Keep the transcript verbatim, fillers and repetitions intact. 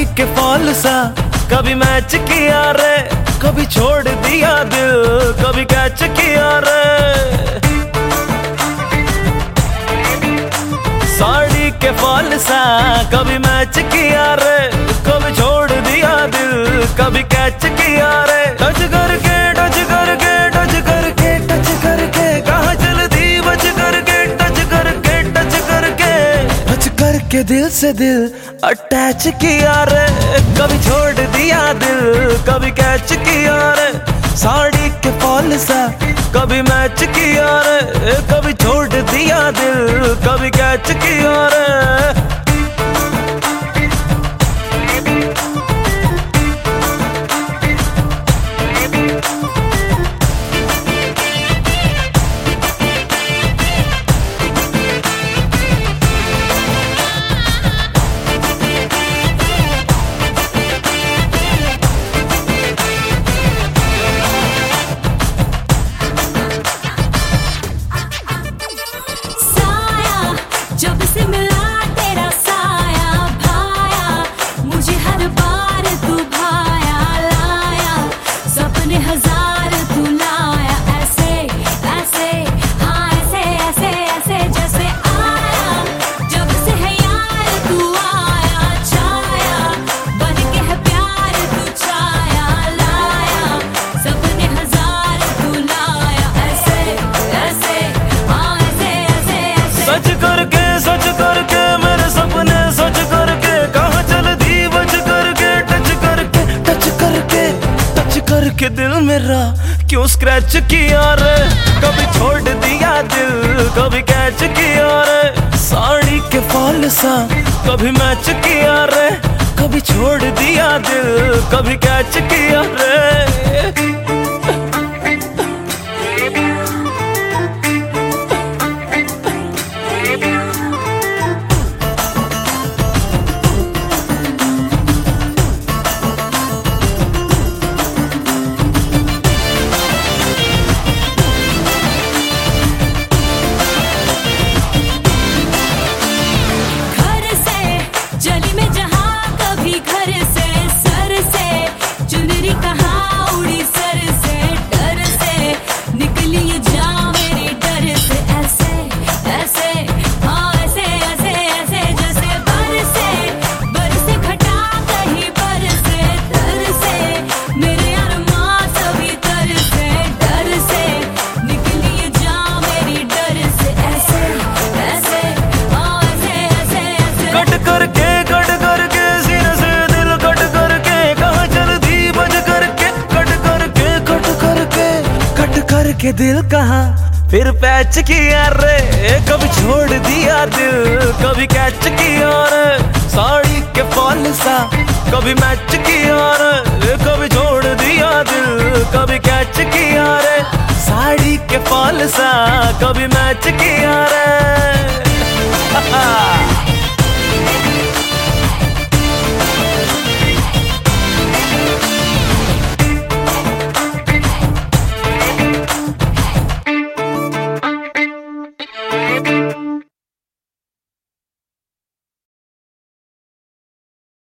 साड़ी के फॉल सा कभी मैच किया रे, कभी छोड़ दिया दिल, कभी कैच किया रे। साड़ी के फॉल सा कभी मैच किया रे, कभी छोड़ दिया दिल, कभी कैच किया रे। टच करके टच करके टच करके टच करके कहाँ चल दी बच करके, टच करके टच करके टच करके दिल से दिल अटैच किया रे। कभी छोड़ दिया दिल, कभी कैच किया रे। साड़ी के फॉल सा कभी मैच किया रे, कभी छोड़ दिया दिल, कभी कैच किया रे। जब से मिला तेरा साया भाया, मुझे हर बार तू भाया लाया, सपने हजार तू लाया। ऐसे ऐसे हाँ ऐसे ऐसे ऐसे जैसे आया, जब से है यार तू आया छाया, बन के है प्यार तू छाया लाया, सपने हजार तू लाया। ऐसे ऐसे हाँ ऐसे ऐसे ऐसे सच करके सच करके मेरे सपने सच करके कहाँ चल दी बच करके, टच करके टच करके टच करके दिल मेरा क्यों स्क्रैच किया रे। कभी छोड़ दिया दिल, कभी कैच किया रे। साड़ी के फॉल सा कभी मैच किया रे, कभी छोड़ दिया दिल, कभी कैच किया रे। करके कट करके सीने से दिल कट करके कहाँ चल दी बज करके, कट करके कट करके कट करके दिल कहाँ फिर पैच किया रे। कभी छोड़ दिया दिल, कभी कैच किया रे। साड़ी के फॉल सा कभी मैच किया रे, कभी छोड़ दिया दिल, कभी कैच किया रे। साड़ी के फॉल सा कभी मैच किया रे।